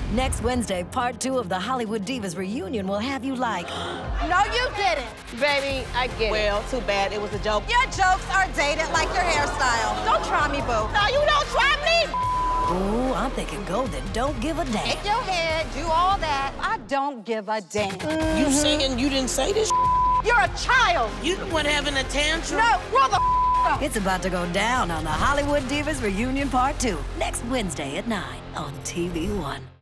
Next Wednesday, part 2 of the Hollywood Divas reunion will have you like... No, you didn't. Baby, I get it. Well, too bad. It was a joke. Your jokes are dated like your hairstyle. Don't try me, boo. No, you don't try me. Ooh, I'm thinking go then don't give a damn. Shake your head, do all that. I don't give a damn. You saying you didn't say this? You're a child. You the one having a tantrum? No, brother. It's about to go down on the Hollywood Divas reunion part 2 next Wednesday at 9 on TV1.